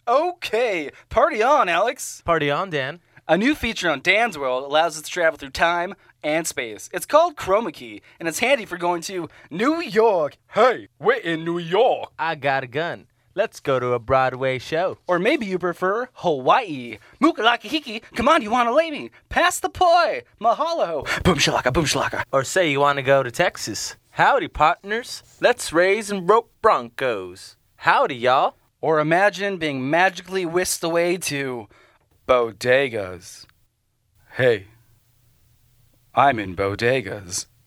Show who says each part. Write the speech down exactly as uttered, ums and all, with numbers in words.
Speaker 1: Okay, party on, Alex.
Speaker 2: Party on, Dan.
Speaker 1: A new feature on Dan's World allows us to travel through time and space. It's called Chroma Key, and it's handy for going to New York. Hey, we're in New York.
Speaker 2: I got a gun. Let's go to a Broadway show.
Speaker 1: Or maybe you prefer Hawaii. Mookalaka hiki, come on, you wanna lay me? Pass the poi. Mahalo. Boom shalaka, boom shalaka.
Speaker 2: Or say you want to go to Texas. Howdy, partners. Let's raise and rope broncos. Howdy, y'all.
Speaker 1: Or imagine being magically whisked away to bodegas. Hey, I'm in bodegas.